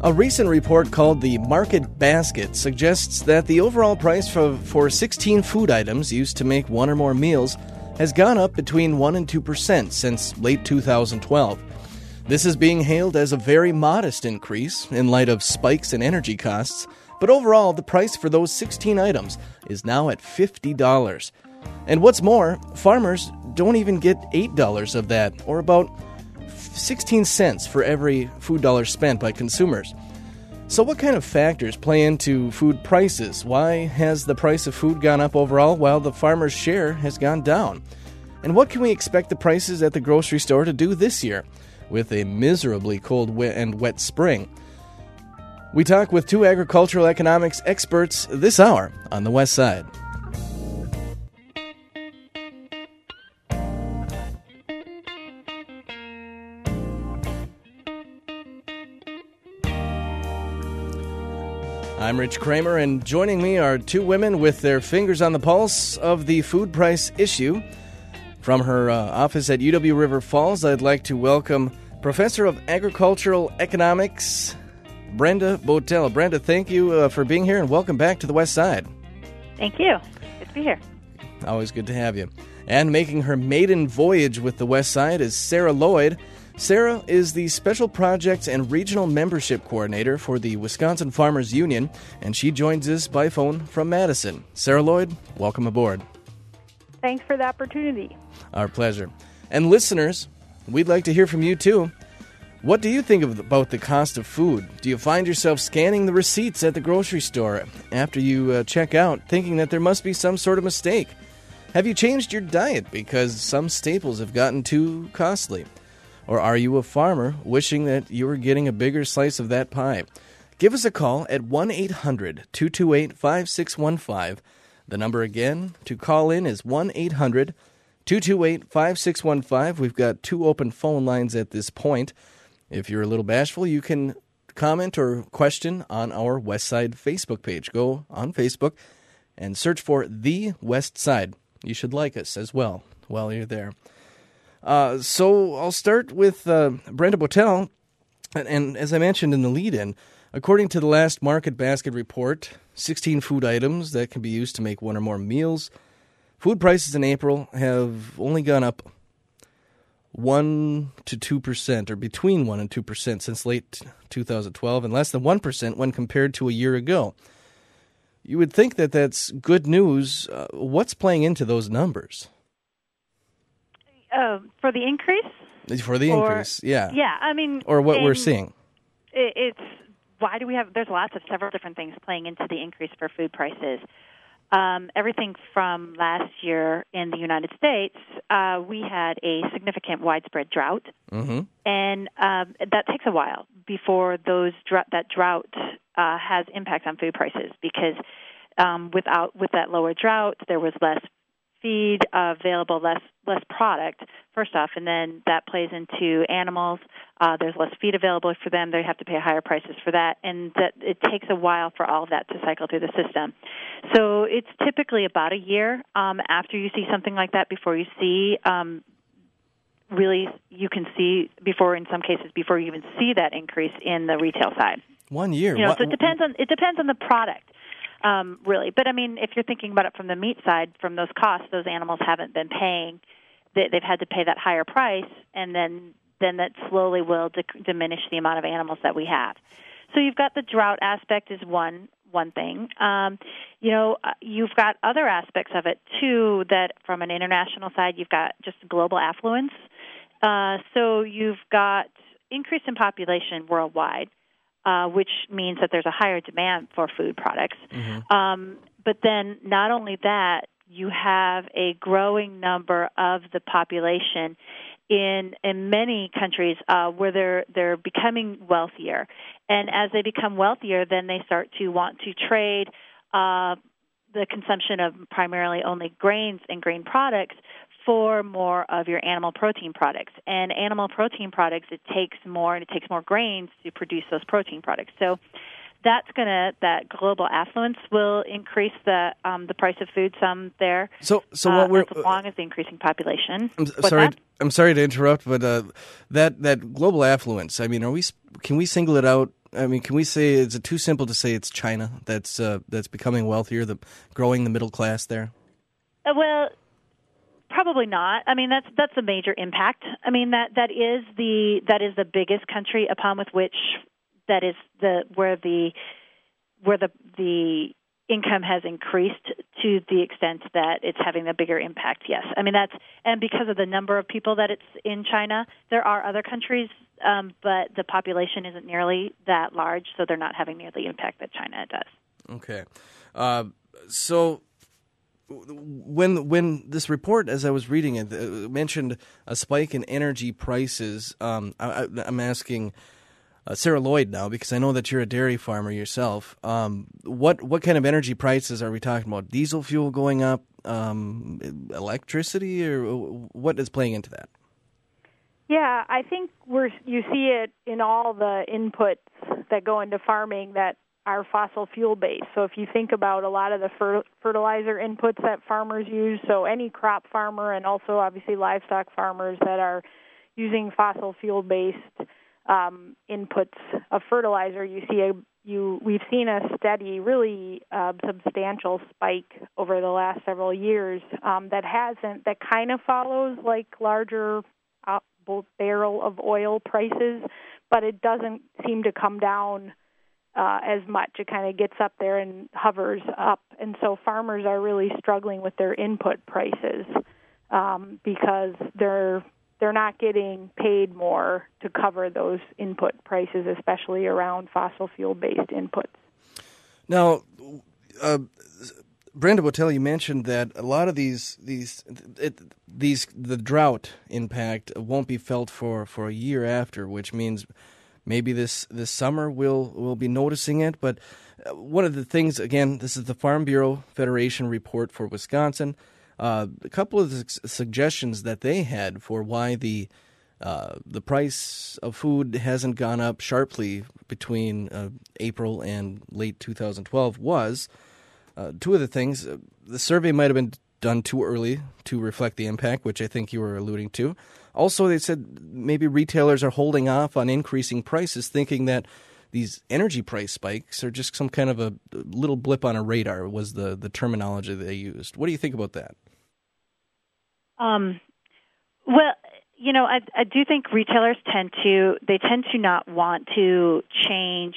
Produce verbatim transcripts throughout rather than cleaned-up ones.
A recent report called the Market Basket suggests that the overall price for, for sixteen food items used to make one or more meals has gone up between one and two percent since late two thousand twelve. This is being hailed as a very modest increase in light of spikes in energy costs, but overall the price for those sixteen items is now at fifty dollars. And what's more, farmers don't even get eight dollars of that, or about sixteen cents for every food dollar spent by consumers. So what kind of factors play into food prices? Why has the price of food gone up overall while the farmer's share has gone down? And what can we expect the prices at the grocery store to do this year with a miserably cold and wet spring? We talk with two agricultural economics experts this hour on the West Side. I'm Rich Kramer, and joining me are two women with their fingers on the pulse of the food price issue. From her uh, office at U W-River Falls, I'd like to welcome Professor of Agricultural Economics, Brenda Botel. Brenda, thank you uh, for being here, and welcome back to the West Side. Thank you. Good to be here. Always good to have you. And making her maiden voyage with the West Side is Sarah Lloyd. Sarah is the Special Projects and Regional Membership Coordinator for the Wisconsin Farmers Union, and she joins us by phone from Madison. Sarah Lloyd, welcome aboard. Thanks for the opportunity. Our pleasure. And listeners, we'd like to hear from you too. What do you think of, about the cost of food? Do you find yourself scanning the receipts at the grocery store after you uh, check out, thinking that there must be some sort of mistake? Have you changed your diet because some staples have gotten too costly? Or are you a farmer wishing that you were getting a bigger slice of that pie? Give us a call at one eight hundred two two eight five six one five. The number again to call in is one eight hundred two two eight five six one five. We've got two open phone lines at this point. If you're a little bashful, you can comment or question on our West Side Facebook page. Go on Facebook and search for The West Side. You should like us as well while you're there. Uh, so I'll start with uh, Brenda Botel, and, and as I mentioned in the lead-in, according to the last Market Basket report, sixteen food items that can be used to make one or more meals. Food prices in April have only gone up one to two percent, or between one and two percent since late two thousand twelve, and less than one percent when compared to a year ago. You would think that that's good news. Uh, what's playing into those numbers? Uh, for the increase? For the or, increase, yeah. Yeah, I mean... Or what we're seeing. It, it's, why do we have, there's lots of several different things playing into the increase for food prices. Um, everything from last year in the United States, uh, we had a significant widespread drought, mm-hmm. and um, that takes a while before those dr- that drought uh, has impact on food prices, because um, without with that lower drought, there was less feed uh, available, less less product, first off, and then that plays into animals. Uh, there's less feed available for them. They have to pay higher prices for that, and that it takes a while for all of that to cycle through the system. So it's typically about a year um, after you see something like that before you see, um, really, you can see, before in some cases, before you even see that increase in the retail side. One year. You know, what? so it depends on it depends on the product. Um, really. But, I mean, if you're thinking about it from the meat side, from those costs, those animals haven't been paying. They, they've had to pay that higher price, and then, then that slowly will de- diminish the amount of animals that we have. So you've got the drought aspect is one one thing. Um, you know, uh, you've got other aspects of it, too, that from an international side, you've got just global affluence. Uh, so you've got increase in population worldwide. Uh, which means that there's a higher demand for food products. Mm-hmm. Um, but then not only that, you have a growing number of the population in in many countries uh, where they're they're becoming wealthier. And as they become wealthier, then they start to want to trade uh, the consumption of primarily only grains and grain products for more of your animal protein products. And animal protein products, it takes more, and it takes more grains to produce those protein products. So that's going to, that global affluence will increase the um, the price of food some there. So, so what uh, we're as long as the increasing population. I'm What's sorry. that? I'm sorry to interrupt, but uh, that that global affluence. I mean, are we? Can we single it out I mean, can we say, is it too simple to say it's China that's uh, that's becoming wealthier, the growing the middle class there? Uh, well, probably not. I mean, that's that's a major impact. I mean, that, that is the that is the biggest country upon with which that is the where the where the the income has increased to the extent that it's having a bigger impact. Yes, I mean that's and because of the number of people that it's in China, there are other countries, um, but the population isn't nearly that large, so they're not having nearly the impact that China does. Okay, uh, so. When when this report, as I was reading it, uh, mentioned a spike in energy prices, um, I, I'm asking uh, Sarah Lloyd now, because I know that you're a dairy farmer yourself. Um, what what kind of energy prices are we talking about? Diesel fuel going up, um, electricity, or what is playing into that? Yeah, I think we're you see it in all the inputs that go into farming that are fossil fuel based. So if you think about a lot of the fer- fertilizer inputs that farmers use, so any crop farmer and also obviously livestock farmers that are using fossil fuel based um, inputs of fertilizer, you see a you we've seen a steady, really uh, substantial spike over the last several years um, that hasn't that kind of follows like larger uh, barrel of oil prices, but it doesn't seem to come down Uh, as much. It kind of gets up there and hovers up. And so farmers are really struggling with their input prices um, because they're they're not getting paid more to cover those input prices, especially around fossil fuel-based inputs. Now, uh, Brenda Botelho, you mentioned that a lot of these these it, these the drought impact won't be felt for, for a year after, which means maybe this, this summer we'll, we'll be noticing it. But one of the things, again, this is the Farm Bureau Federation report for Wisconsin. Uh, a couple of the suggestions that they had for why the uh, the price of food hasn't gone up sharply between uh, April and late two thousand twelve was uh, two of the things. Uh, the survey might have been done too early to reflect the impact, which I think you were alluding to. Also, they said maybe retailers are holding off on increasing prices, thinking that these energy price spikes are just some kind of a little blip on a radar, was the, the terminology they used. What do you think about that? Um, well, you know, I, I do think retailers tend to, they tend to not want to change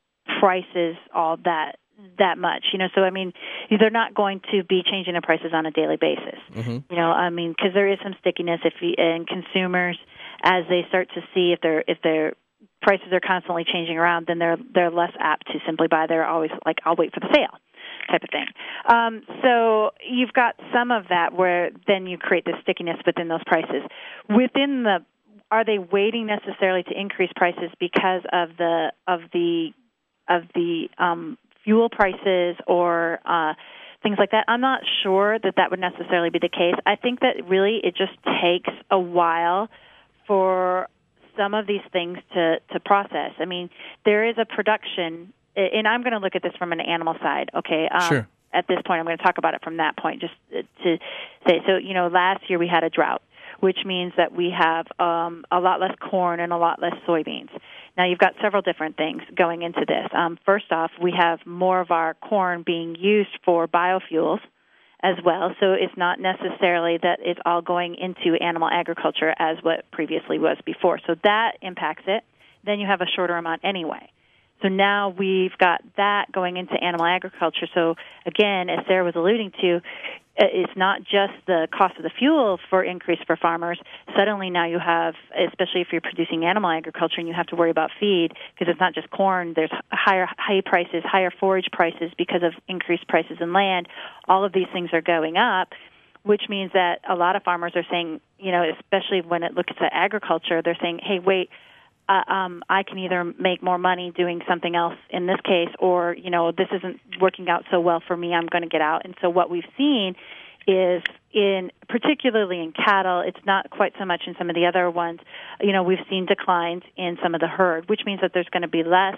prices all that that much, you know, so I mean, they're not going to be changing their prices on a daily basis, mm-hmm. you know, I mean, because there is some stickiness if you, and consumers, as they start to see if their if their prices are constantly changing around, then they're they're less apt to simply buy. They're always like, I'll wait for the sale type of thing. Um, so you've got some of that where then you create the stickiness within those prices. Within the, are they waiting necessarily to increase prices because of the of the of the um, fuel prices or uh, things like that? I'm not sure that that would necessarily be the case. I think that really it just takes a while for some of these things to, to process. I mean, there is a production, and I'm going to look at this from an animal side, okay? Um, sure. At this point, I'm going to talk about it from that point, just to say, so, you know, last year we had a drought, which means that we have um, a lot less corn and a lot less soybeans. Now, you've got several different things going into this. Um, first off, we have more of our corn being used for biofuels as well, so it's not necessarily that it's all going into animal agriculture as what previously was before. So that impacts it. Then you have a shorter amount anyway. So now we've got that going into animal agriculture. So again, as Sarah was alluding to, it's not just the cost of the fuel for increase for farmers. Suddenly now you have, especially if you're producing animal agriculture and you have to worry about feed, because it's not just corn, there's higher hay prices, higher forage prices because of increased prices in land. All of these things are going up, which means that a lot of farmers are saying, you know, especially when it looks at agriculture, they're saying, hey, wait, Uh, um, I can either make more money doing something else in this case, or, you know, this isn't working out so well for me, I'm going to get out. And so what we've seen is, in particularly in cattle, it's not quite so much in some of the other ones, you know, we've seen declines in some of the herd, which means that there's going to be less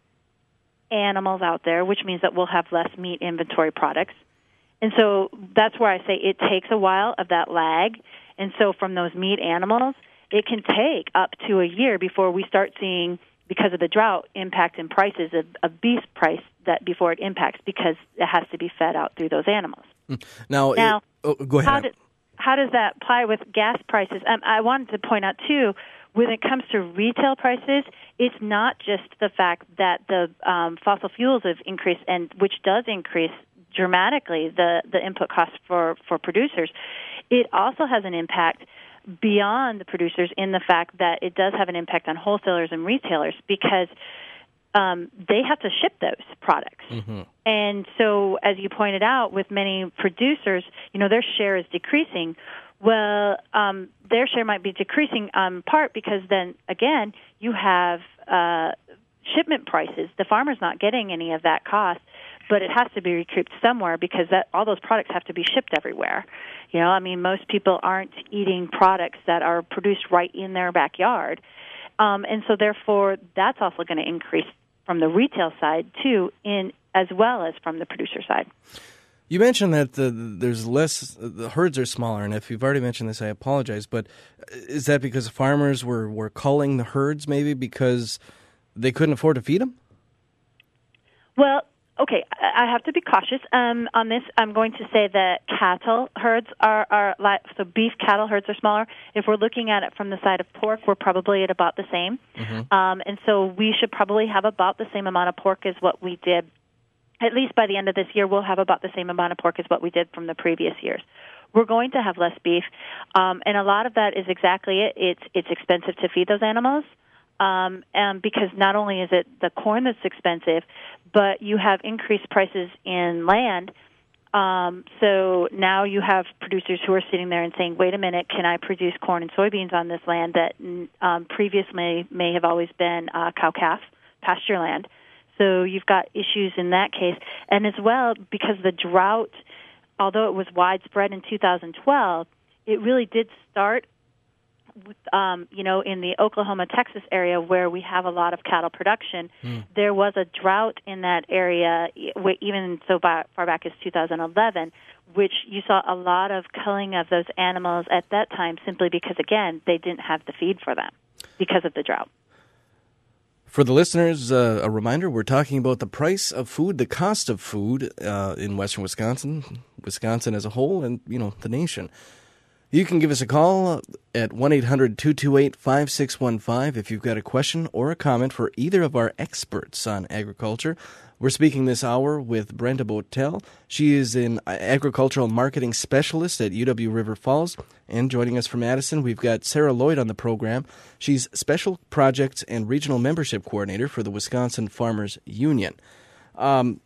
animals out there, which means that we'll have less meat inventory products. And so that's where I say it takes a while of that lag. And so from those meat animals, it can take up to a year before we start seeing because of the drought, impact in prices of, of beef price that before it impacts because it has to be fed out through those animals. Now, now it, oh, go ahead. How, do, how does that apply with gas prices? Um, I wanted to point out, too, when it comes to retail prices, it's not just the fact that the um, fossil fuels have increased, and which does increase dramatically the, the input costs for, for producers. It also has an impact beyond the producers in the fact that it does have an impact on wholesalers and retailers because um, they have to ship those products. Mm-hmm. And so, as you pointed out, with many producers, you know, their share is decreasing. Well, um, their share might be decreasing in part because then, again, you have uh, shipment prices. The farmer's not getting any of that cost, but it has to be recouped somewhere because that, all those products have to be shipped everywhere. You know, I mean, most people aren't eating products that are produced right in their backyard. Um, and so, therefore, that's also going to increase from the retail side, too, in as well as from the producer side. You mentioned that the, there's less, the herds are smaller, and if you've already mentioned this, I apologize, but is that because farmers were, were culling the herds maybe because they couldn't afford to feed them? Well, okay, I have to be cautious um, on this. I'm going to say that cattle herds are, are, so beef cattle herds are smaller. If we're looking at it from the side of pork, we're probably at about the same. Mm-hmm. Um, and so we should probably have about the same amount of pork as what we did. At least by the end of this year, we'll have about the same amount of pork as what we did from the previous years. We're going to have less beef, um, and a lot of that is exactly it. It's it's expensive to feed those animals, um, and because not only is it the corn that's expensive, but you have increased prices in land. Um, so now you have producers who are sitting there and saying, "Wait a minute, can I produce corn and soybeans on this land that um, previously may have always been uh, cow-calf pasture land?" So you've got issues in that case. And as well, because the drought, although it was widespread in two thousand twelve, it really did start, with, um, you know, in the Oklahoma, Texas area where we have a lot of cattle production. Mm. There was a drought in that area, even so far back as two thousand eleven, which you saw a lot of culling of those animals at that time simply because, again, they didn't have the feed for them because of the drought. For the listeners, uh, a reminder, we're talking about the price of food, the cost of food uh, in western Wisconsin, Wisconsin as a whole, and, you know, the nation. You can give us a call at one eight hundred two two eight five six one five if you've got a question or a comment for either of our experts on agriculture. We're speaking this hour with Brenda Botel. She is an agricultural marketing specialist at U W River Falls. And joining us from Madison, we've got Sarah Lloyd on the program. She's Special Projects and Regional Membership Coordinator for the Wisconsin Farmers Union. Um,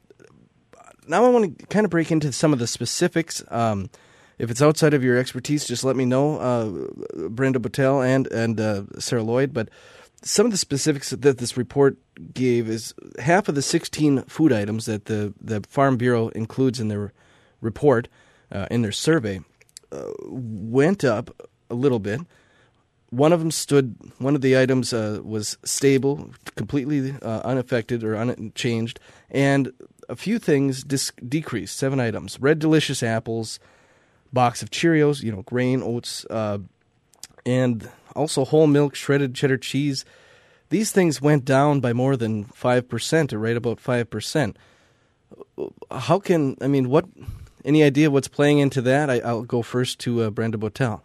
now I want to kind of break into some of the specifics. Um, if it's outside of your expertise, just let me know, uh, Brenda Botel and, and uh, Sarah Lloyd. But some of the specifics that this report gave is half of the sixteen food items that the, the Farm Bureau includes in their report, uh, in their survey, uh, went up a little bit. One of them stood, one of the items uh, was stable, completely uh, unaffected or unchanged, and a few things dis- decreased, seven items. Red Delicious apples, box of Cheerios, you know, grain, oats, uh, and also whole milk, shredded cheddar cheese. These things went down by more than five percent, or right about five percent. How can, I mean, what, any idea what's playing into that? I, I'll go first to uh, Brenda Botel.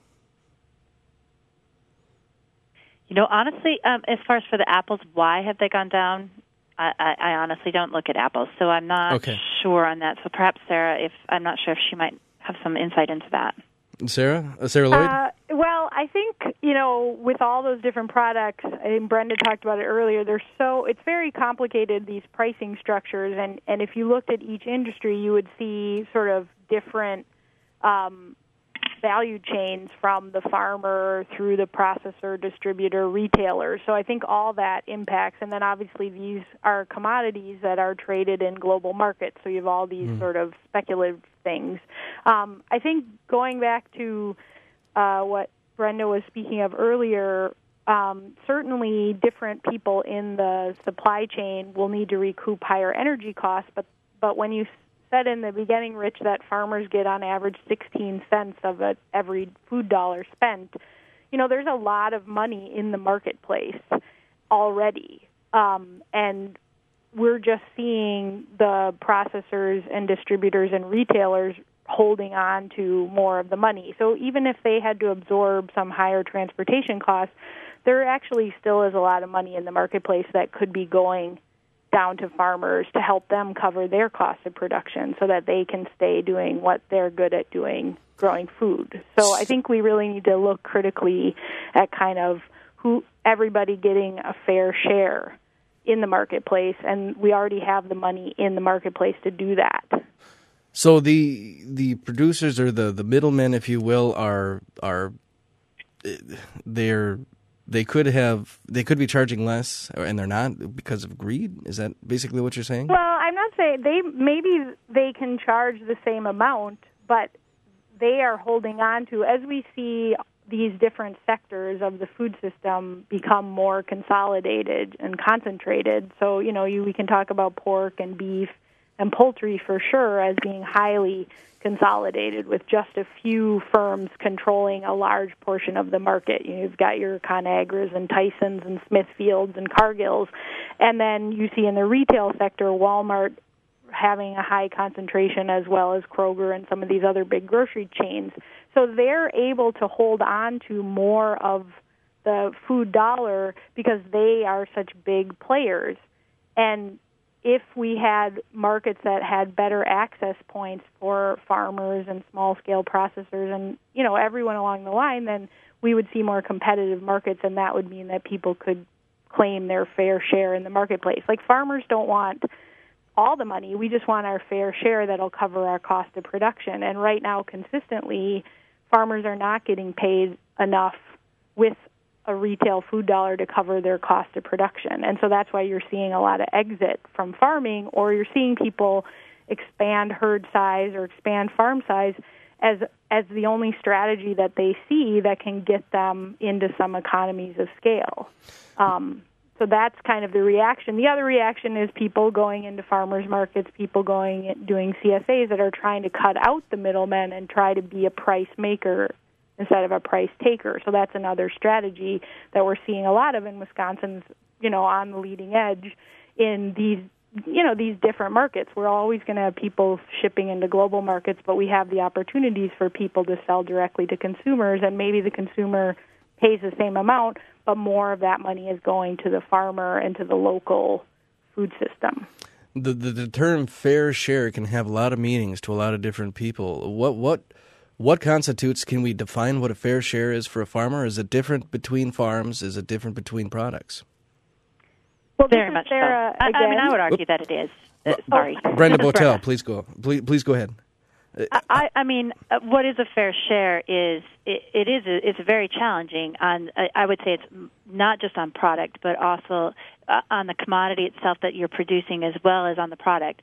You know, honestly, um, as far as for the apples, why have they gone down? I, I, I honestly don't look at apples, so I'm not okay. sure on that. So perhaps Sarah, if I'm not sure if she might have some insight into that. Sarah? Uh, Sarah Lloyd? Uh, well, I think, you know, with all those different products, and Brenda talked about it earlier, they're so, it's very complicated, these pricing structures, and, and if you looked at each industry, you would see sort of different um, value chains from the farmer through the processor, distributor, retailer. So I think all that impacts, and then obviously these are commodities that are traded in global markets, so you have all these mm. sort of speculative things. Um, I think going back to uh, what Brenda was speaking of earlier, um, certainly different people in the supply chain will need to recoup higher energy costs, but, but when you said in the beginning, Rich, that farmers get on average sixteen cents of a, every food dollar spent, you know, there's a lot of money in the marketplace already. Um, and we're just seeing the processors and distributors and retailers holding on to more of the money. So even if they had to absorb some higher transportation costs, there actually still is a lot of money in the marketplace that could be going down to farmers to help them cover their cost of production so that they can stay doing what they're good at doing, growing food. So I think we really need to look critically at kind of who everybody getting a fair share in the marketplace, and we already have the money in the marketplace to do that. So the the producers or the, the middlemen, if you will, are are they're they could have they could be charging less, and they're not because of greed. Is that basically what you're saying? Well, I'm not saying they maybe they can charge the same amount, but they are holding on to, as we see these different sectors of the food system become more consolidated and concentrated. So, you know, you, we can talk about pork and beef and poultry for sure as being highly consolidated with just a few firms controlling a large portion of the market. You've got your ConAgras and Tysons and Smithfields and Cargills. And then you see in the retail sector, Walmart having a high concentration as well as Kroger and some of these other big grocery chains. So they're able to hold on to more of the food dollar because they are such big players. And if we had markets that had better access points for farmers and small-scale processors and, you know, everyone along the line, then we would see more competitive markets, and that would mean that people could claim their fair share in the marketplace. Like, farmers don't want all the money. We just want our fair share that'll cover our cost of production. And right now, consistently, farmers are not getting paid enough with a retail food dollar to cover their cost of production. And so that's why you're seeing a lot of exit from farming, or you're seeing people expand herd size or expand farm size as as the only strategy that they see that can get them into some economies of scale. Um, so that's kind of the reaction. The other reaction is people going into farmers markets, people going doing C S As that are trying to cut out the middlemen and try to be a price maker instead of a price taker. So that's another strategy that we're seeing a lot of in Wisconsin's, you know, on the leading edge in these, you know, these different markets. We're always going to have people shipping into global markets, but we have the opportunities for people to sell directly to consumers, and maybe the consumer pays the same amount, but more of that money is going to the farmer and to the local food system. The, the the term fair share can have a lot of meanings to a lot of different people. What what what constitutes? Can we define what a fair share is for a farmer? Is it different between farms? Is it different between products? Well, very much Sarah, so. I, I mean, I would argue Oop. that it is. Uh, sorry, Brenda Botel, please go. Please, please go ahead. I, I mean, uh, what is a fair share is it, it is a, it's very challenging. On uh, I would say it's not just on product, but also uh, on the commodity itself that you're producing, as well as on the product.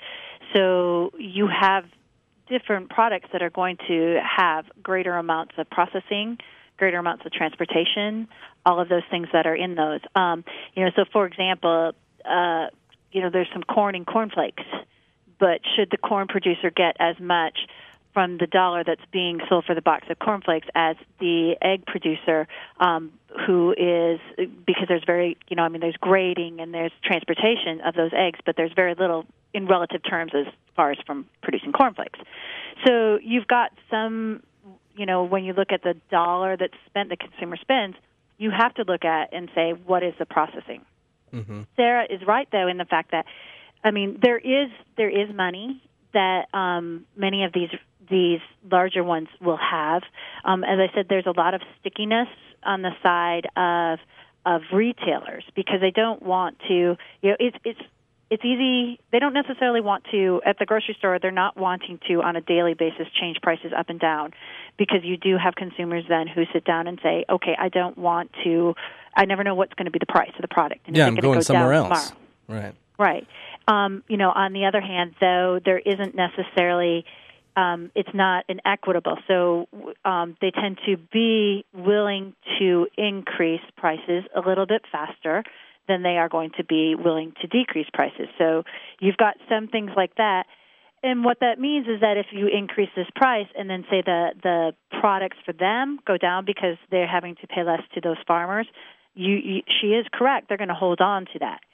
So you have different products that are going to have greater amounts of processing, greater amounts of transportation, all of those things that are in those. Um, you know, so for example, uh, you know, there's some corn and cornflakes. But should the corn producer get as much from the dollar that's being sold for the box of cornflakes as the egg producer, um, who is, because there's very, you know, I mean, there's grading and there's transportation of those eggs, but there's very little in relative terms as far as from producing cornflakes. So you've got some, you know, when you look at the dollar that's spent, the consumer spends, you have to look at and say, what is the processing? Mm-hmm. Sarah is right, though, in the fact that, I mean, there is there is money that um, many of these these larger ones will have. Um, as I said, there's a lot of stickiness on the side of of retailers because they don't want to. You know, it's it's it's easy. They don't necessarily want to at the grocery store. They're not wanting to on a daily basis change prices up and down because you do have consumers then who sit down and say, okay, I don't want to. I never know what's going to be the price of the product. And yeah, I'm going go somewhere else. Tomorrow. Right. Right. Um, you know, on the other hand, though, there isn't necessarily, um, it's not an equitable. So um, they tend to be willing to increase prices a little bit faster than they are going to be willing to decrease prices. So you've got some things like that. And what that means is that if you increase this price and then say the, the products for them go down because they're having to pay less to those farmers, you, you she is correct. They're going to hold on to that.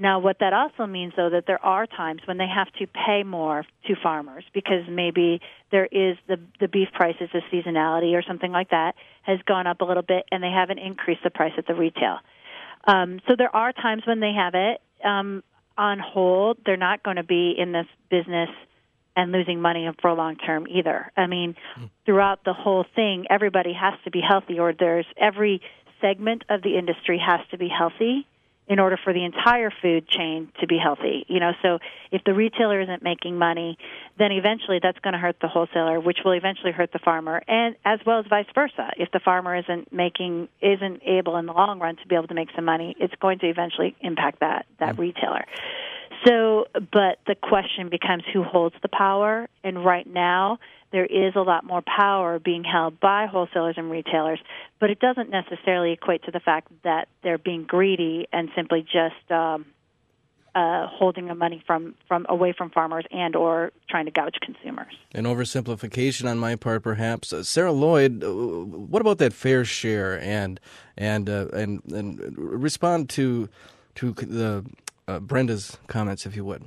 Now, what that also means, though, that there are times when they have to pay more to farmers because maybe there is the the beef prices, the seasonality or something like that has gone up a little bit, and they haven't increased the price at the retail. Um, so there are times when they have it um, on hold. They're not going to be in this business and losing money for long term either. I mean, mm. throughout the whole thing, everybody has to be healthy, or there's every segment of the industry has to be healthy in order for the entire food chain to be healthy. You know, so if the retailer isn't making money, then eventually that's going to hurt the wholesaler, which will eventually hurt the farmer, and as well as vice versa. If the farmer isn't making, isn't able in the long run to be able to make some money, it's going to eventually impact that that retailer. So, but the question becomes who holds the power, and right now there is a lot more power being held by wholesalers and retailers, but it doesn't necessarily equate to the fact that they're being greedy and simply just um, uh, holding the money from, from away from farmers and or trying to gouge consumers. An oversimplification on my part, perhaps. Uh, Sarah Lloyd, uh, what about that fair share, and and uh, and and respond to to the uh, Brenda's comments, if you would.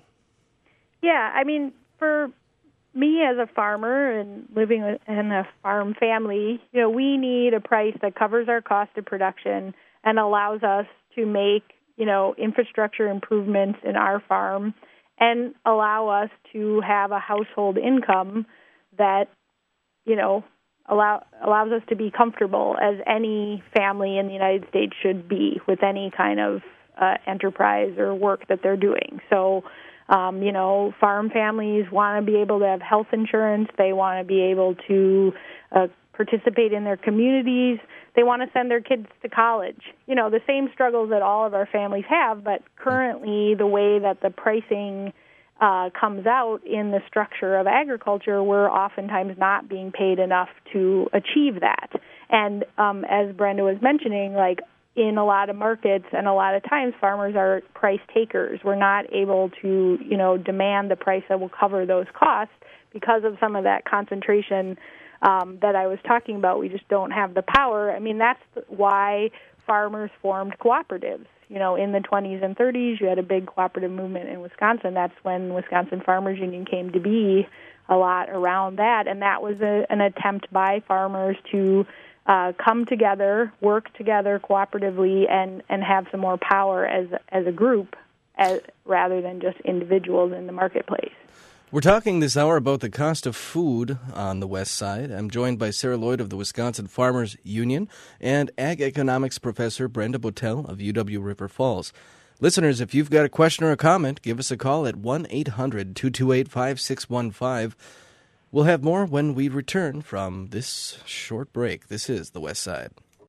Yeah, I mean, for me as a farmer and living in a farm family, you know, we need a price that covers our cost of production and allows us to make, you know, infrastructure improvements in our farm and allow us to have a household income that, you know, allow allows us to be comfortable as any family in the United States should be with any kind of uh, enterprise or work that they're doing. So, Um, you know, farm families want to be able to have health insurance. They want to be able to uh, participate in their communities. They want to send their kids to college. You know, the same struggles that all of our families have, but currently the way that the pricing uh, comes out in the structure of agriculture, we're oftentimes not being paid enough to achieve that. And um, as Brenda was mentioning, like, in a lot of markets and a lot of times farmers are price takers. We're not able to, you know, demand the price that will cover those costs because of some of that concentration um, that I was talking about. We just don't have the power. I mean, that's why farmers formed cooperatives. You know, in the twenties and thirties, you had a big cooperative movement in Wisconsin. That's when Wisconsin Farmers Union came to be, a lot around that. And that was a, an attempt by farmers to Uh, come together, work together cooperatively, and, and have some more power as as a group, as, rather than just individuals in the marketplace. We're talking this hour about the cost of food on the West Side. I'm joined by Sarah Lloyd of the Wisconsin Farmers Union and Ag Economics Professor Brenda Botel of U W River Falls. Listeners, if you've got a question or a comment, give us a call at one eight hundred two two eight five six one five. We'll have more when we return from this short break. This is The West Side.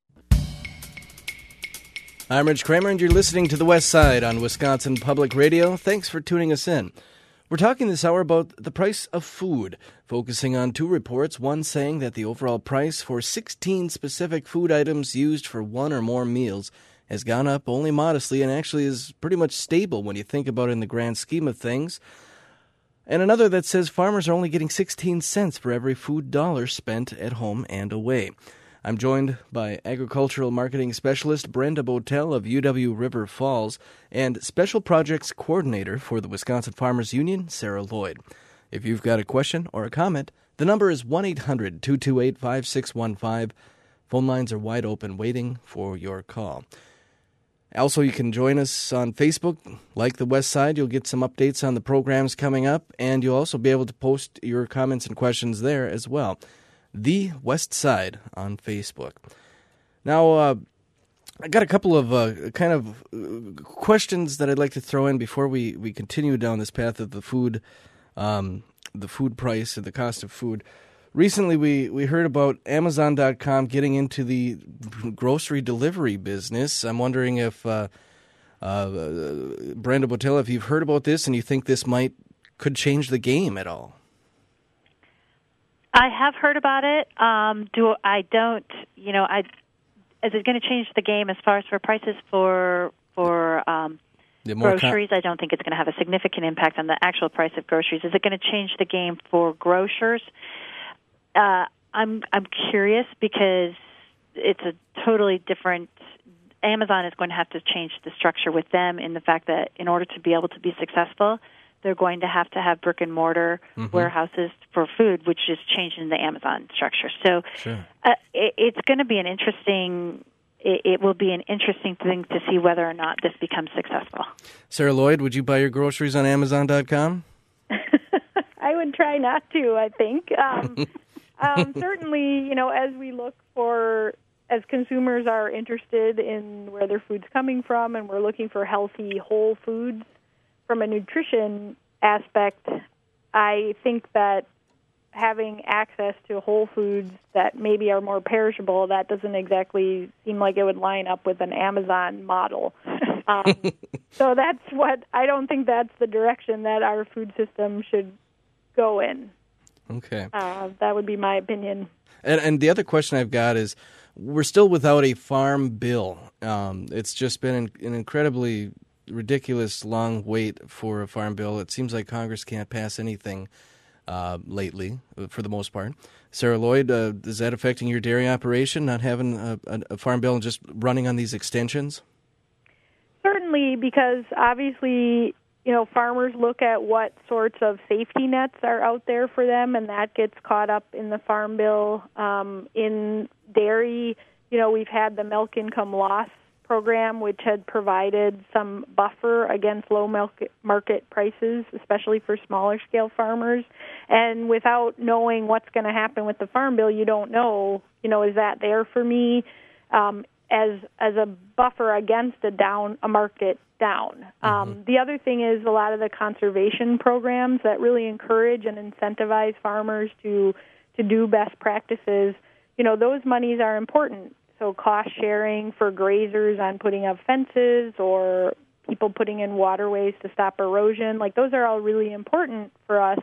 I'm Rich Kramer, and you're listening to The West Side on Wisconsin Public Radio. Thanks for tuning us in. We're talking this hour about the price of food, focusing on two reports, one saying that the overall price for sixteen specific food items used for one or more meals has gone up only modestly and actually is pretty much stable when you think about it in the grand scheme of things. And another that says farmers are only getting sixteen cents for every food dollar spent at home and away. I'm joined by Agricultural Marketing Specialist Brenda Botel of U W River Falls and Special Projects Coordinator for the Wisconsin Farmers Union, Sarah Lloyd. If you've got a question or a comment, the number is one eight hundred two two eight five six one five. Phone lines are wide open, waiting for your call. Also, you can join us on Facebook, like The West Side. You'll get some updates on the programs coming up, and you'll also be able to post your comments and questions there as well. The West Side on Facebook. Now, uh, I got a couple of uh, kind of uh, questions that I'd like to throw in before we, we continue down this path of the food, um, the food price and the cost of food. Recently, we, we heard about Amazon dot com getting into the grocery delivery business. I'm wondering if, uh, uh, Brenda Botel, if you've heard about this and you think this might could change the game at all. I have heard about it. Um, do I don't, you know, I is it going to change the game as far as for prices for for um, groceries? Com- I don't think it's going to have a significant impact on the actual price of groceries. Is it going to change the game for grocers? Uh, I'm I'm curious because it's a totally different Amazon is going to have to change the structure with them in the fact that in order to be able to be successful, they're going to have to have brick and mortar mm-hmm. warehouses for food, which is changing the Amazon structure. So sure. uh, it, it's going to be an interesting. It, it will be an interesting thing to see whether or not this becomes successful. Sarah Lloyd, would you buy your groceries on Amazon dot com? I would try not to. I think um, um, certainly, you know, as we look for. As consumers are interested in where their food's coming from and we're looking for healthy, whole foods from a nutrition aspect, I think that having access to whole foods that maybe are more perishable, that doesn't exactly seem like it would line up with an Amazon model. Um, so that's what, I don't think that's the direction that our food system should go in. Okay. Uh, that would be my opinion. And, and the other question I've got is, we're still without a farm bill. Um, it's just been an, an incredibly ridiculous long wait for a farm bill. It seems like Congress can't pass anything uh, lately, for the most part. Sarah Lloyd, uh, is that affecting your dairy operation, not having a, a, a farm bill and just running on these extensions? Certainly, because obviously, you know, farmers look at what sorts of safety nets are out there for them, and that gets caught up in the farm bill. Um, in dairy, you know, we've had the milk income loss program, which had provided some buffer against low milk market prices, especially for smaller scale farmers. And without knowing what's going to happen with the farm bill, you don't know, you know, is that there for me um, as as a buffer against a down a market down. Mm-hmm. Um, the other thing is a lot of the conservation programs that really encourage and incentivize farmers to to do best practices. You know, those monies are important. So cost sharing for grazers on putting up fences or people putting in waterways to stop erosion, like those are all really important for us,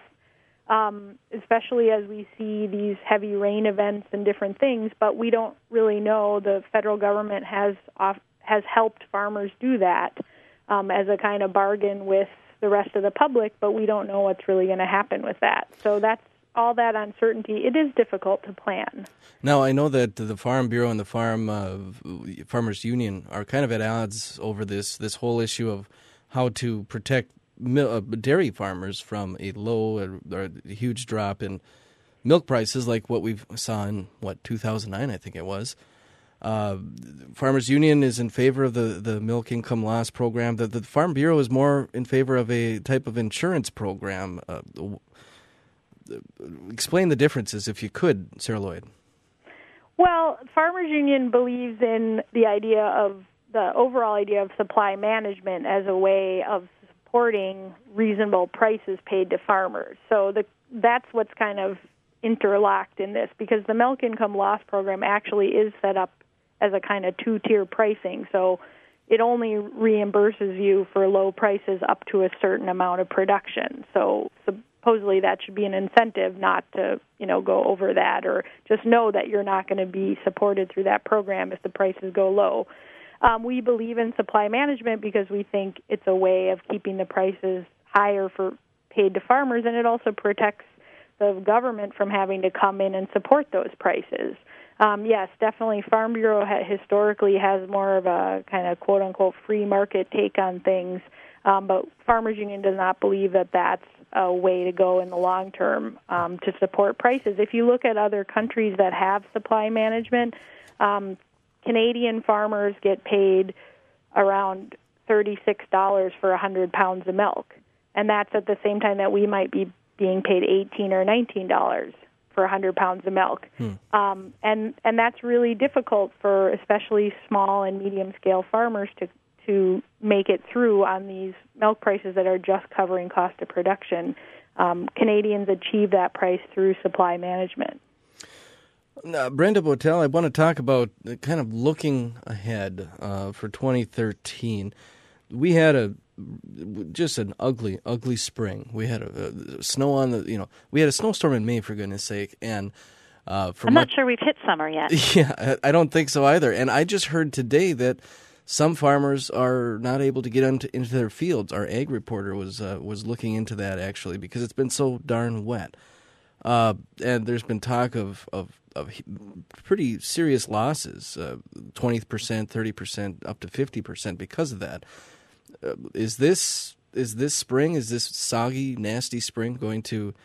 um, especially as we see these heavy rain events and different things. But we don't really know. The federal government has off, has helped farmers do that um, as a kind of bargain with the rest of the public, but we don't know what's really going to happen with that. So that's all that uncertainty. It is difficult to plan. Now, I know that the Farm Bureau and the Farm uh, Farmers Union are kind of at odds over this this whole issue of how to protect mil- uh, dairy farmers from a low or, or a huge drop in milk prices, like what we saw in what two thousand nine, I think it was. Uh, Farmers Union is in favor of the, the milk income loss program. The, the Farm Bureau is more in favor of a type of insurance program. Uh, Explain the differences, if you could, Sarah Lloyd. Well, Farmers Union believes in the idea of the overall idea of supply management as a way of supporting reasonable prices paid to farmers. So the, that's what's kind of interlocked in this, because the milk income loss program actually is set up as a kind of two-tier pricing. So it only reimburses you for low prices up to a certain amount of production. So, so supposedly that should be an incentive not to, you know, go over that, or just know that you're not going to be supported through that program if the prices go low. Um, we believe in supply management because we think it's a way of keeping the prices higher for paid to farmers, and it also protects the government from having to come in and support those prices. Um, yes, definitely Farm Bureau ha- historically has more of a kind of quote-unquote free market take on things, um, but Farmers Union does not believe that that's a way to go in the long term um, to support prices. If you look at other countries that have supply management, um, Canadian farmers get paid around thirty-six dollars for one hundred pounds of milk, and that's at the same time that we might be being paid eighteen or nineteen dollars for one hundred pounds of milk. Hmm. Um, and, and that's really difficult for especially small and medium-scale farmers to to make it through on these milk prices that are just covering cost of production. Um, Canadians achieve that price through supply management. Uh, Brenda Botel, I want to talk about kind of looking ahead uh, for twenty thirteen. We had a just an ugly, ugly spring. We had a, a snow on the, you know, we had a snowstorm in May, for goodness sake, and uh, for I'm not much, sure we've hit summer yet. Yeah, I don't think so either. And I just heard today that some farmers are not able to get into, into their fields. Our ag reporter was uh, was looking into that, actually, because it's been so darn wet. Uh, and there's been talk of, of of pretty serious losses, uh, twenty percent, thirty percent, up to fifty percent because of that. Uh, is this is this spring, is this soggy, nasty spring going to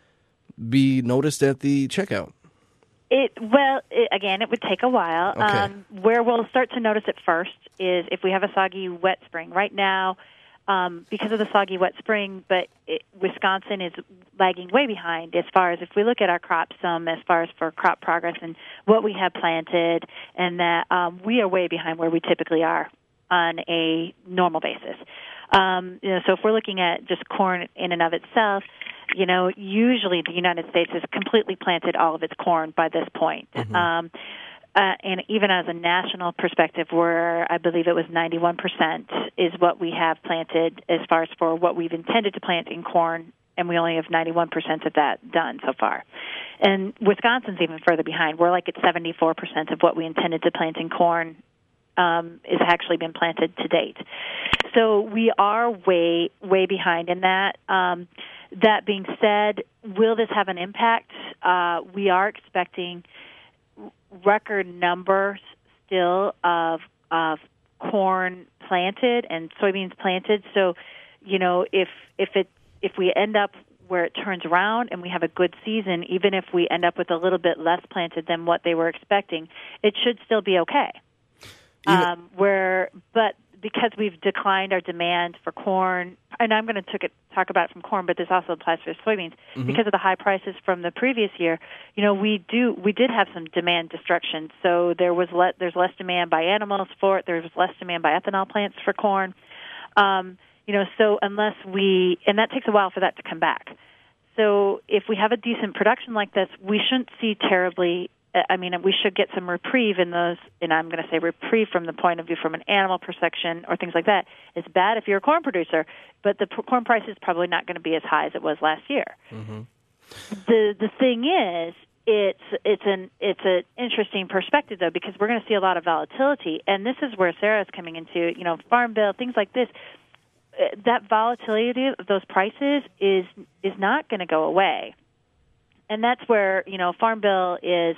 be noticed at the checkout? It well, it, again, it would take a while. Okay. Um, where we'll start to notice it first is if we have a soggy, wet spring. Right now, um, because of the soggy, wet spring, but it, Wisconsin is lagging way behind as far as if we look at our crops, um, as far as for crop progress and what we have planted, and that um, we are way behind where we typically are on a normal basis. Um, you know, so if we're looking at just corn in and of itself, you know, usually the United States has completely planted all of its corn by this point. Mm-hmm. Um, uh, and even as a national perspective, where I believe it was ninety-one percent is what we have planted as far as for what we've intended to plant in corn, and we only have ninety-one percent of that done so far. And Wisconsin's even further behind. We're like at seventy-four percent of what we intended to plant in corn um, has actually been planted to date. So we are way, way behind in that. Um, that being said, will this have an impact? Uh, we are expecting record numbers still of of corn planted and soybeans planted. So, you know, if if it if we end up where it turns around and we have a good season, even if we end up with a little bit less planted than what they were expecting, it should still be okay. Um, where, but because we've declined our demand for corn, and I'm going to took it, talk about it from corn, but this also applies for soybeans, mm-hmm. because of the high prices from the previous year, you know, we do we did have some demand destruction. So there was le- there's less demand by animals for it. There's less demand by ethanol plants for corn. Um, you know, so unless we, and that takes a while for that to come back. So if we have a decent production like this, we shouldn't see terribly. I mean, we should get some reprieve in those, and I'm going to say reprieve from the point of view from an animal perspective or things like that. It's bad if you're a corn producer, but the p- corn price is probably not going to be as high as it was last year. Mm-hmm. The the thing is, it's it's an it's an interesting perspective though, because we're going to see a lot of volatility, and this is where Sarah is coming into, you know, Farm Bill, things like this. That volatility of those prices is is not going to go away. And that's where, you know, Farm Bill is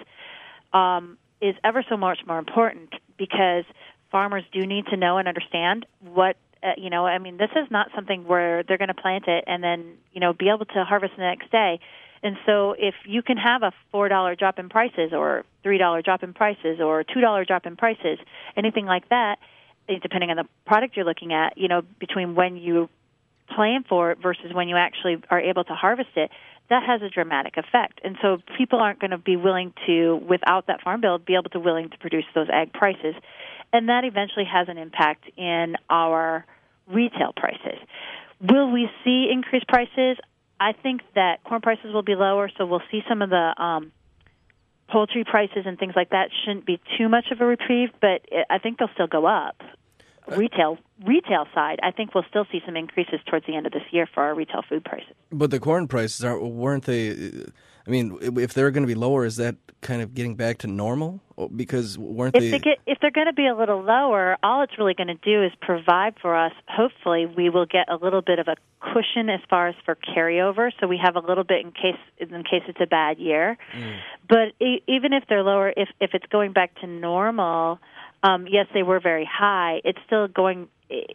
um, is ever so much more important, because farmers do need to know and understand what, uh, you know, I mean, this is not something where they're going to plant it and then, you know, be able to harvest the next day. And so if you can have a four dollar drop in prices or three dollar drop in prices or two dollar drop in prices, anything like that, depending on the product you're looking at, you know, between when you plan for it versus when you actually are able to harvest it, that has a dramatic effect. And so people aren't going to be willing to, without that Farm Bill, be able to willing to produce those ag prices. And that eventually has an impact in our retail prices. Will we see increased prices? I think that corn prices will be lower, so we'll see some of the um, poultry prices and things like that shouldn't be too much of a reprieve, but it, I think they'll still go up. Retail retail side, I think we'll still see some increases towards the end of this year for our retail food prices. But the corn prices aren't weren't they? I mean, if they're going to be lower, is that kind of getting back to normal? Because weren't if they? they get, if they're going to be a little lower, all it's really going to do is provide for us. Hopefully, we will get a little bit of a cushion as far as for carryover, so we have a little bit in case in case it's a bad year. Mm. But e- even if they're lower, if if it's going back to normal. Um, yes, they were very high. It's still going,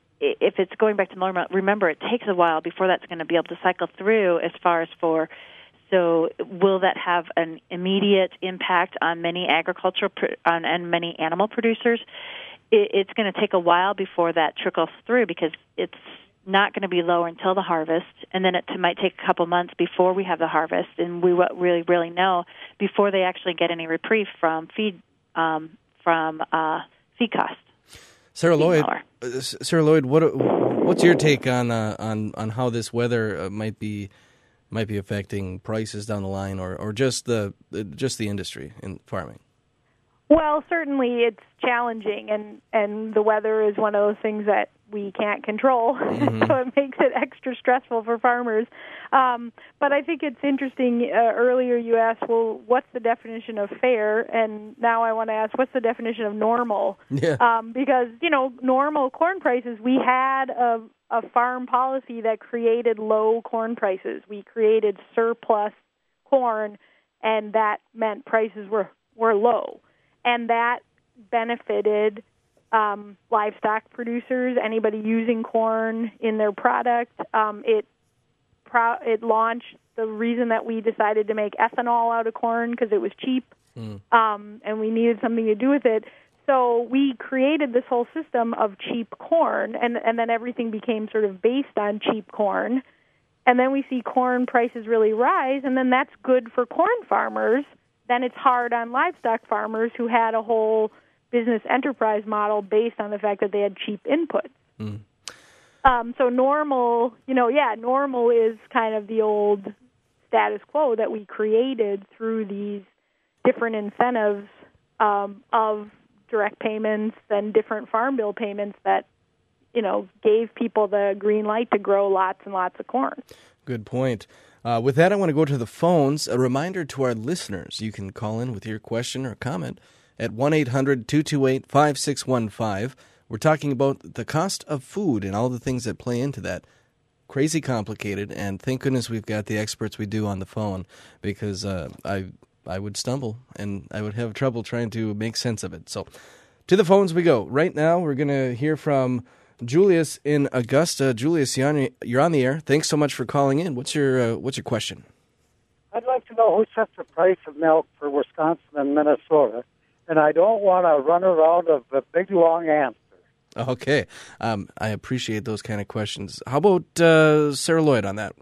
if it's going back to normal, remember, it takes a while before that's going to be able to cycle through as far as for, so will that have an immediate impact on many agricultural, on and many animal producers? It, it's going to take a while before that trickles through, because it's not going to be lower until the harvest, and then it might take a couple months before we have the harvest, and we won't really, really know before they actually get any reprieve from feed, um, from uh, feed costs. Sarah Lloyd, uh, Sarah Lloyd, what what's your take on uh, on on how this weather uh, might be might be affecting prices down the line, or, or just the just the industry in farming? Well, certainly it's challenging, and, and the weather is one of those things that we can't control, mm-hmm. so it makes it extra stressful for farmers. Um, but I think it's interesting, uh, earlier you asked, well, what's the definition of fair? And now I want to ask, what's the definition of normal? Yeah. Um, because, you know, normal corn prices, we had a, a farm policy that created low corn prices. We created surplus corn and that meant prices were, were low. And that benefited um, livestock producers, anybody using corn in their product. Um, it pro- it launched the reason that we decided to make ethanol out of corn because it was cheap, mm. um, and we needed something to do with it. So we created this whole system of cheap corn, and, and then everything became sort of based on cheap corn. And then we see corn prices really rise, and then that's good for corn farmers. Then it's hard on livestock farmers who had a whole business enterprise model based on the fact that they had cheap inputs. Mm. Um, so normal, you know, yeah, normal is kind of the old status quo that we created through these different incentives um, of direct payments and different farm bill payments that, you know, gave people the green light to grow lots and lots of corn. Good point. Uh, with that, I want to go to the phones. A reminder to our listeners, you can call in with your question or comment at one eight hundred two two eight five six one five. We're talking about the cost of food and all the things that play into that. Crazy complicated, and thank goodness we've got the experts we do on the phone, because uh, I I would stumble and I would have trouble trying to make sense of it. So to the phones we go. Right now we're going to hear from Julius in Augusta. Julius, you're on, you're on the air. Thanks so much for calling in. What's your uh, what's your question? I'd like to know who sets the price of milk for Wisconsin and Minnesota, and I don't want to run around of a big, long answer. Okay. Um, I appreciate those kind of questions. How about uh, Sarah Lloyd on that?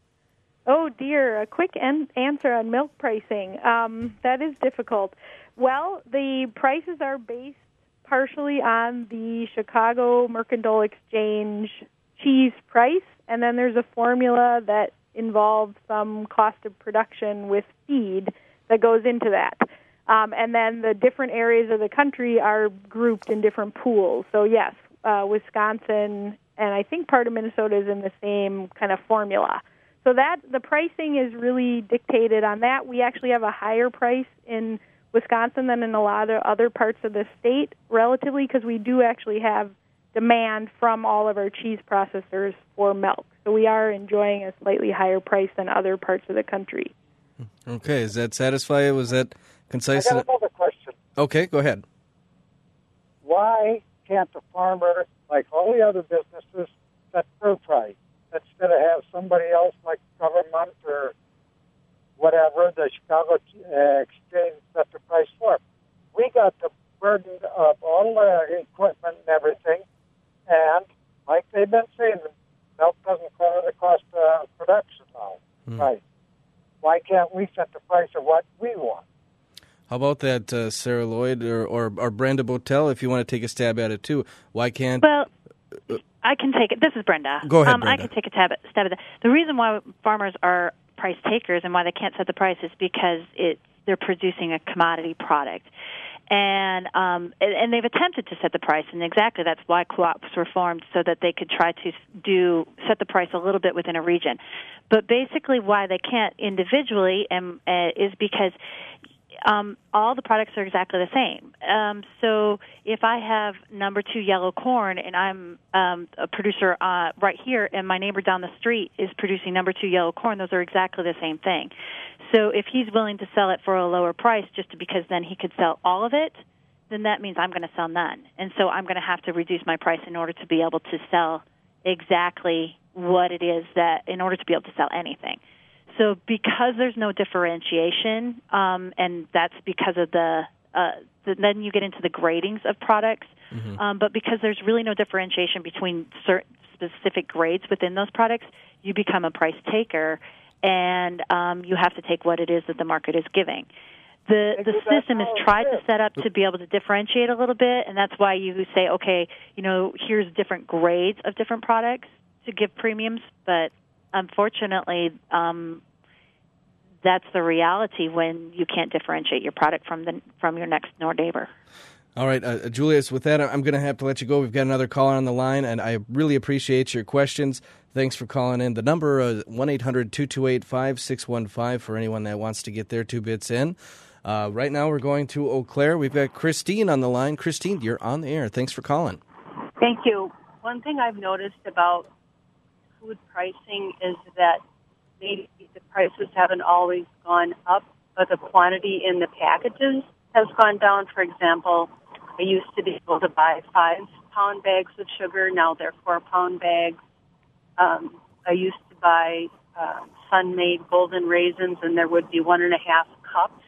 Oh, dear. A quick en- answer on milk pricing. Um, that is difficult. Well, the prices are based partially on the Chicago Mercantile Exchange cheese price, and then there's a formula that involves some cost of production with feed that goes into that. Um, and then the different areas of the country are grouped in different pools. So, yes, uh, Wisconsin and I think part of Minnesota is in the same kind of formula. So that the pricing is really dictated on that. We actually have a higher price in Wisconsin than in a lot of other parts of the state, relatively, because we do actually have demand from all of our cheese processors for milk. So we are enjoying a slightly higher price than other parts of the country. Okay, does that satisfy you? Was that concise? I got another question. Okay, go ahead. Why can't the farmer, like all the other businesses, set their price instead of have somebody else like government or whatever, the Chicago uh, Exchange set the price for? We got the burden of all the equipment and everything, and like they've been saying, milk doesn't cover the cost of production now. Hmm. Right. Why can't we set the price of what we want? How about that, uh, Sarah Lloyd or, or, or Brenda Botel, if you want to take a stab at it, too? Why can't... Well, I can take it. This is Brenda. Go ahead, um, Brenda. I can take a tab at, stab at that. The reason why farmers are price takers and why they can't set the price is because it's, they're producing a commodity product. And um, and they've attempted to set the price, and exactly that's why co-ops were formed, so that they could try to do set the price a little bit within a region. But basically why they can't individually um, uh, is because um, all the products are exactly the same. Um, so if I have number two yellow corn, and I'm um, a producer uh, right here, and my neighbor down the street is producing number two yellow corn, those are exactly the same thing. So if he's willing to sell it for a lower price just because then he could sell all of it, then that means I'm going to sell none. And so I'm going to have to reduce my price in order to be able to sell exactly what it is that, in order to be able to sell anything. So because there's no differentiation, um, and that's because of the, uh, the, then you get into the gradings of products, mm-hmm. um, but because there's really no differentiation between certain specific grades within those products, you become a price taker, and um, you have to take what it is that the market is giving. The the system is tried to set up to be able to differentiate a little bit, and that's why you say, okay, you know, here's different grades of different products to give premiums, but unfortunately, um, that's the reality when you can't differentiate your product from the from your next door neighbor. All right, uh, Julius, with that, I'm going to have to let you go. We've got another caller on the line, and I really appreciate your questions. Thanks for calling in. The number is one eight hundred two two eight five six one five for anyone that wants to get their two bits in. Uh, right now, we're going to Eau Claire. We've got Christine on the line. Christine, you're on the air. Thanks for calling. Thank you. One thing I've noticed about food pricing is that maybe the prices haven't always gone up but the quantity in the packages has gone down. For example, I used to be able to buy five-pound bags of sugar. Now they're four-pound bags. Um, I used to buy uh, Sun-made golden raisins, and there would be one and a half cups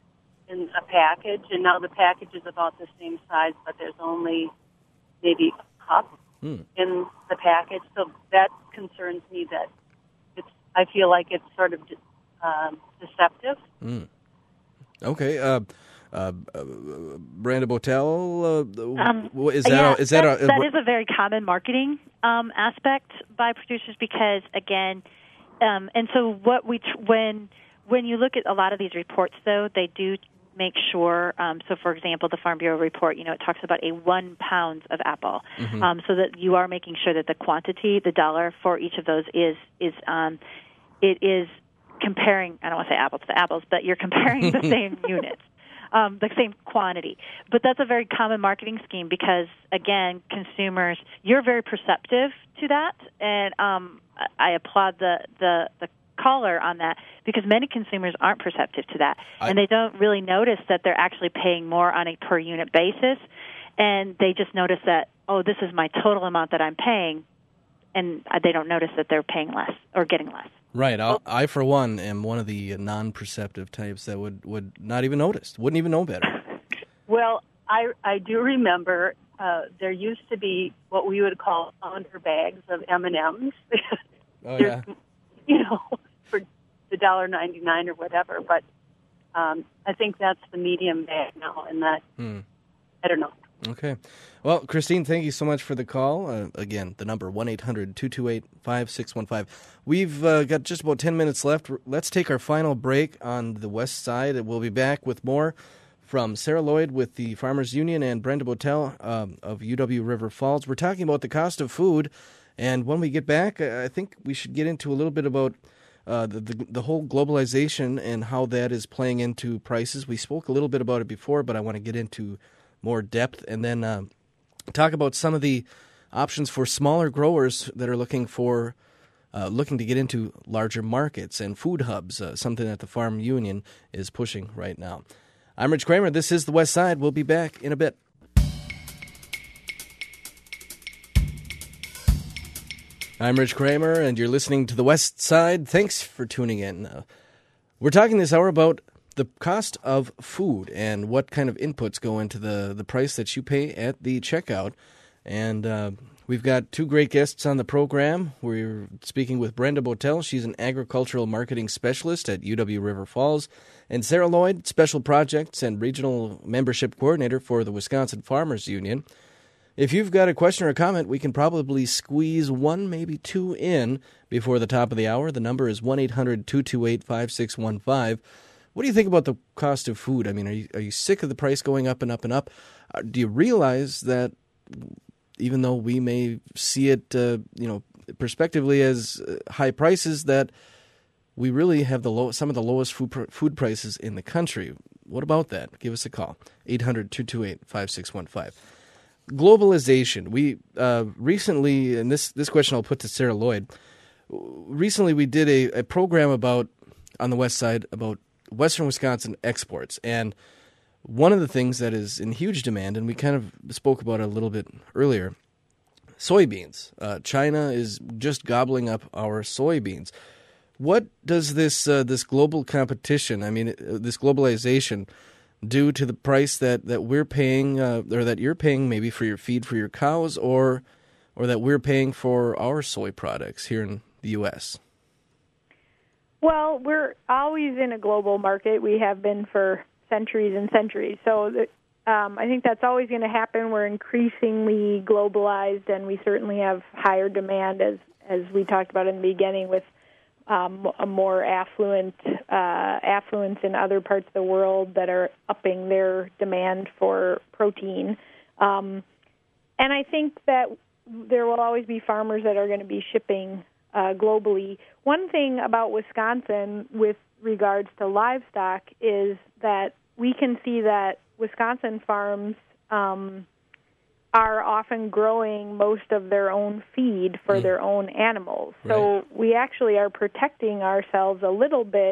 in a package. And now the package is about the same size, but there's only maybe a cup hmm. in the package. So that concerns me that it's, I feel like it's sort of um, deceptive. Hmm. Okay. Uh, uh, uh, Brenda Botel, uh, um, is that yeah, a, is that that, a, that is a very common marketing um, aspect by producers because again, um, and so what we tr- when when you look at a lot of these reports, though, they do make sure. Um, so, for example, the Farm Bureau report, you know, it talks about a one pound of apple, mm-hmm. um, so that you are making sure that the quantity, the dollar for each of those is is um, it is comparing. I don't want to say apples to apples, but you're comparing the same units. Um, the same quantity. But that's a very common marketing scheme because, again, consumers, you're very perceptive to that, and um, I applaud the, the, the caller on that because many consumers aren't perceptive to that, I, and they don't really notice that they're actually paying more on a per-unit basis, and they just notice that, oh, this is my total amount that I'm paying, and they don't notice that they're paying less or getting less. Right. I'll, I, for one, am one of the non-perceptive types that would, would not even notice, wouldn't even know better. Well, I, I do remember uh, there used to be what we would call pounder bags of M and M's. Oh, yeah. You know, for the one dollar ninety-nine or whatever. But um, I think that's the medium bag now, and that, hmm. I don't know. Okay. Well, Christine, thank you so much for the call. Uh, again, the number, one eight hundred two two eight five six one five. We've uh, got just about ten minutes left. Let's take our final break on the west side, and we'll be back with more from Sarah Lloyd with the Farmers Union and Brenda Botel um, of U W River Falls. We're talking about the cost of food, and when we get back, I think we should get into a little bit about uh, the, the, the whole globalization and how that is playing into prices. We spoke a little bit about it before, but I want to get into more depth, and then uh, talk about some of the options for smaller growers that are looking for uh, looking to get into larger markets and food hubs, uh, something that the Farm Union is pushing right now. I'm Rich Kramer. This is The West Side. We'll be back in a bit. I'm Rich Kramer, and you're listening to The West Side. Thanks for tuning in. Uh, we're talking this hour about the cost of food and what kind of inputs go into the, the price that you pay at the checkout. And uh, we've got two great guests on the program. We're speaking with Brenda Botel. She's an agricultural marketing specialist at U W River Falls. And Sarah Lloyd, special projects and regional membership coordinator for the Wisconsin Farmers Union. If you've got a question or a comment, we can probably squeeze one, maybe two in before the top of the hour. The number is one eight hundred two two eight five six one five. What do you think about the cost of food? I mean, are you, are you sick of the price going up and up and up? Uh, do you realize that even though we may see it, uh, you know, prospectively as uh, high prices, that we really have the low, some of the lowest food pr- food prices in the country? What about that? Give us a call, eight hundred two two eight five six one five. Globalization. We uh, recently, and this, this question I'll put to Sarah Lloyd, recently we did a, a program about, on the west side, about Western Wisconsin exports. And one of the things that is in huge demand, and we kind of spoke about it a little bit earlier, soybeans. Uh, China is just gobbling up our soybeans. What does this uh, this global competition, I mean, this globalization, do to the price that, that we're paying, uh, or that you're paying maybe for your feed for your cows, or or that we're paying for our soy products here in the U S? Well, we're always in a global market. We have been for centuries and centuries. So the, um, I think that's always going to happen. We're increasingly globalized, and we certainly have higher demand, as, as we talked about in the beginning, with um, a more affluent uh, affluence in other parts of the world that are upping their demand for protein. Um, and I think that there will always be farmers that are going to be shipping Uh, globally. One thing about Wisconsin with regards to livestock is that we can see that Wisconsin farms um, are often growing most of their own feed for mm. their own animals. Right. So we actually are protecting ourselves a little bit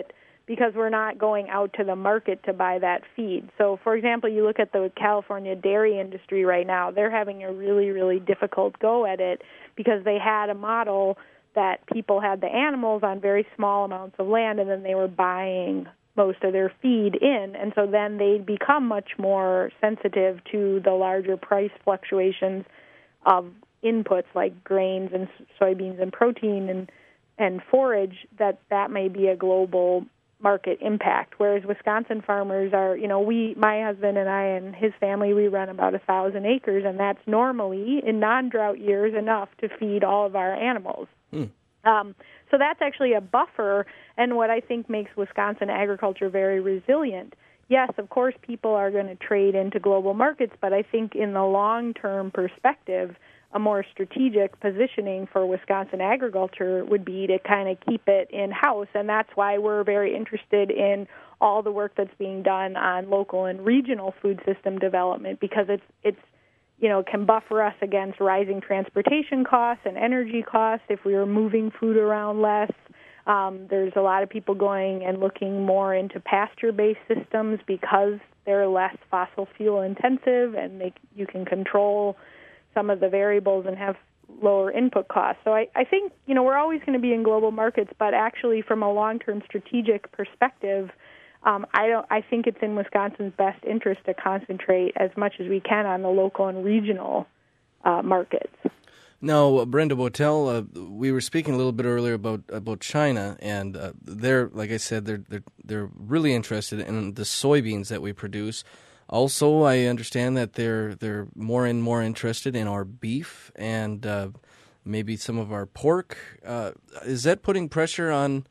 because we're not going out to the market to buy that feed. So, for example, you look at the California dairy industry right now, they're having a really, really difficult go at it because they had a model that people had the animals on very small amounts of land, and then they were buying most of their feed in, and so then they become much more sensitive to the larger price fluctuations of inputs like grains and soybeans and protein and, and forage, that that may be a global market impact. Whereas Wisconsin farmers are, you know, we, my husband and I and his family, we run about a thousand acres, and that's normally in non-drought years enough to feed all of our animals. Hmm. Um, so that's actually a buffer, and what I think makes Wisconsin agriculture very resilient. Yes, of course, people are going to trade into global markets, but I think in the long-term perspective, a more strategic positioning for Wisconsin agriculture would be to kind of keep it in-house, and that's why we're very interested in all the work that's being done on local and regional food system development, because it's it's you know can buffer us against rising transportation costs and energy costs if we were moving food around less. Um, there's a lot of people going and looking more into pasture-based systems because they're less fossil fuel intensive, and they, you can control some of the variables and have lower input costs. So I, I think, you know, we're always going to be in global markets, but actually from a long-term strategic perspective, um, I don't. I think it's in Wisconsin's best interest to concentrate as much as we can on the local and regional uh, markets. Now, uh, Brenda Botel, uh, we were speaking a little bit earlier about about China, and uh, they're, like I said, they're they're they're really interested in the soybeans that we produce. Also, I understand that they're they're more and more interested in our beef and uh, maybe some of our pork. Uh, is that putting pressure on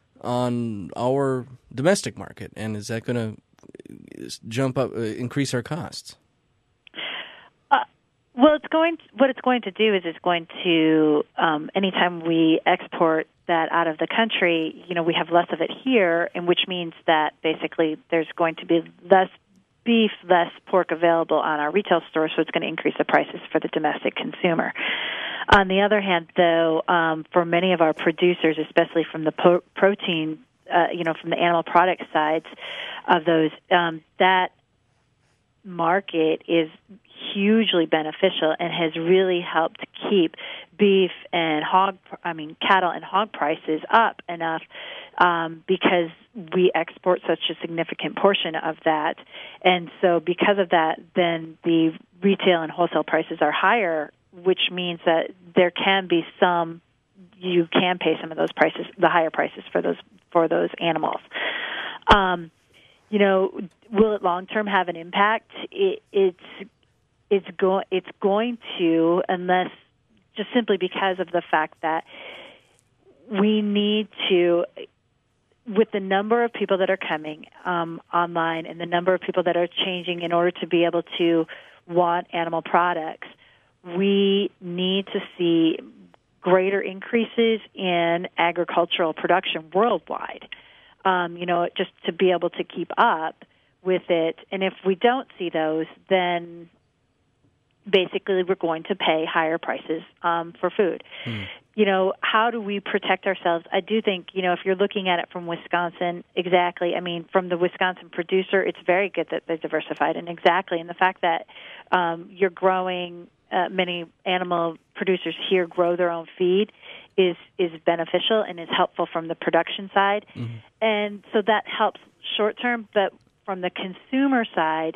on our domestic market, and is that going to jump up, uh, increase our costs? Uh, well, it's going. To, what it's going to do is it's going to um, anytime we export that out of the country, you know, we have less of it here, and which means that basically there's going to be less beef, less pork available on our retail stores, so it's going to increase the prices for the domestic consumer. On the other hand, though, um, for many of our producers, especially from the po- protein, uh, you know, from the animal product sides of those, um, that market is hugely beneficial and has really helped keep beef and hog, I mean, cattle and hog prices up enough um, because we export such a significant portion of that. And so because of that, then the retail and wholesale prices are higher, which means that there can be some, you can pay some of those prices, the higher prices for those for those animals. Um, you know, will it long term have an impact? It, it's it's go it's going to, unless just simply because of the fact that we need to, with the number of people that are coming um, online and the number of people that are changing in order to be able to want animal products, we need to see greater increases in agricultural production worldwide, um, you know, just to be able to keep up with it. And if we don't see those, then basically we're going to pay higher prices um, for food. Hmm. You know, how do we protect ourselves? I do think, you know, if you're looking at it from Wisconsin, exactly, I mean, from the Wisconsin producer, it's very good that they're diversified, and exactly, and the fact that um, you're growing, uh, many animal producers here grow their own feed is is beneficial and is helpful from the production side. Mm-hmm. And so that helps short term, but from the consumer side,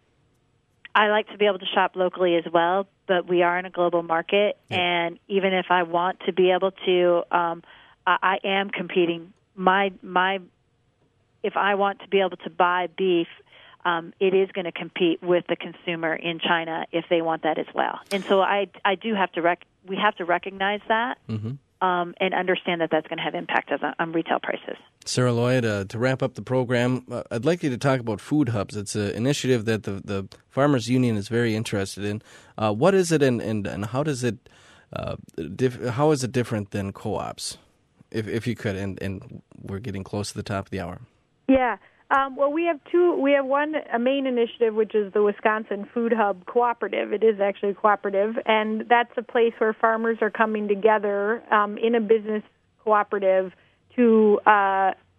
I like to be able to shop locally as well, but we are in a global market, yeah. And even if I want to be able to, um, I, I am competing. My my, if I want to be able to buy beef, um, it is going to compete with the consumer in China if they want that as well. And so I I do have to rec- we have to recognize that. Mm-hmm. Um, and understand that that's going to have impact on, on retail prices. Sarah Lloyd, uh, to wrap up the program, uh, I'd like you to talk about Food Hubs. It's an initiative that the, the Farmers Union is very interested in. Uh, what is it, and, and, and how does it uh, diff- how is it different than co-ops? If if you could, and, and we're getting close to the top of the hour. Yeah. Um, well, we have two. We have one, a main initiative, which is the Wisconsin Food Hub Cooperative. It is actually a cooperative, and that's a place where farmers are coming together um, in a business cooperative to uh,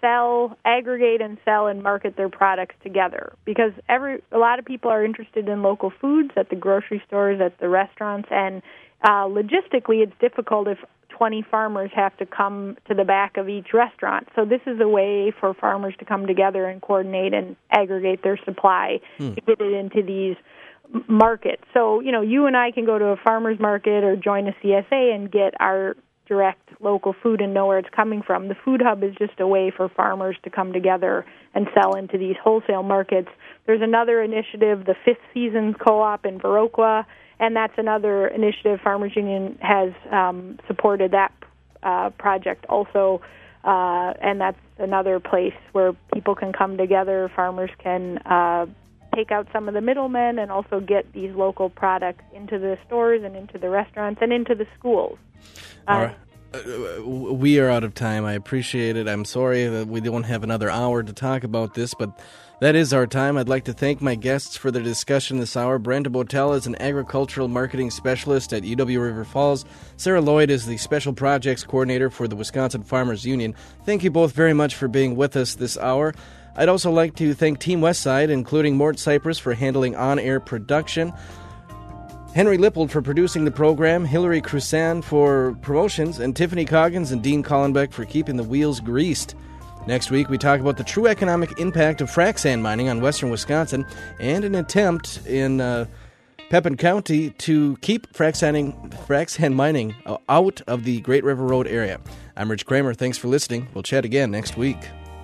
sell, aggregate and sell and market their products together. Because every a lot of people are interested in local foods at the grocery stores, at the restaurants, and uh, logistically it's difficult if twenty farmers have to come to the back of each restaurant. So this is a way for farmers to come together and coordinate and aggregate their supply hmm. to get it into these markets. So, you know, you and I can go to a farmer's market or join a C S A and get our direct local food and know where it's coming from. The Food Hub is just a way for farmers to come together and sell into these wholesale markets. There's another initiative, the Fifth Seasons Co-op in Viroqua, and that's another initiative Farmers Union has um, supported that uh, project also, uh, and that's another place where people can come together, farmers can uh, take out some of the middlemen and also get these local products into the stores and into the restaurants and into the schools. Uh, All right. Uh, we are out of time. I appreciate it. I'm sorry that we don't have another hour to talk about this, but that is our time. I'd like to thank my guests for their discussion this hour. Brenda Botel is an agricultural marketing specialist at U W River Falls. Sarah Lloyd is the special projects coordinator for the Wisconsin Farmers Union. Thank you both very much for being with us this hour. I'd also like to thank Team Westside, including Mort Cypress, for handling on-air production, Henry Lippold for producing the program, Hillary Crusan for promotions, and Tiffany Coggins and Dean Collenbeck for keeping the wheels greased. Next week, we talk about the true economic impact of frac sand mining on western Wisconsin and an attempt in uh, Pepin County to keep frac, sanding, frac sand mining out of the Great River Road area. I'm Rich Kramer. Thanks for listening. We'll chat again next week.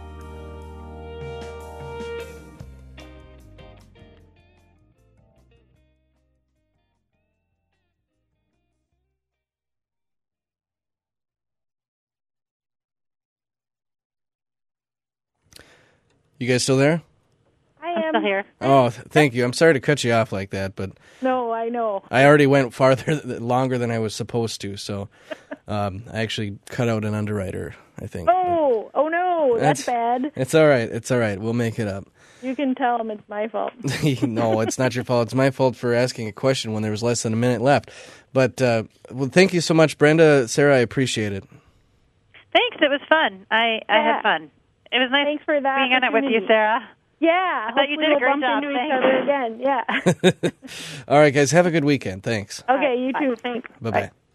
You guys still there? I am. I'm still here. Oh, thank you. I'm sorry to cut you off like that, but no, I know. I already went farther, longer than I was supposed to, so um, I actually cut out an underwriter, I think. Oh, oh no, that's, that's bad. It's all right. It's all right. We'll make it up. You can tell them it's my fault. No, it's not your fault. It's my fault for asking a question when there was less than a minute left. But uh, well, thank you so much, Brenda. Sarah, I appreciate it. Thanks. It was fun. I, I yeah. had fun. It was nice Thanks for that being on it with you, Sarah. Yeah. I thought you did a great we'll job. Into Thanks. each other again. Yeah. All right, guys. Have a good weekend. Thanks. Okay, you too. Thanks. Bye-bye. Bye.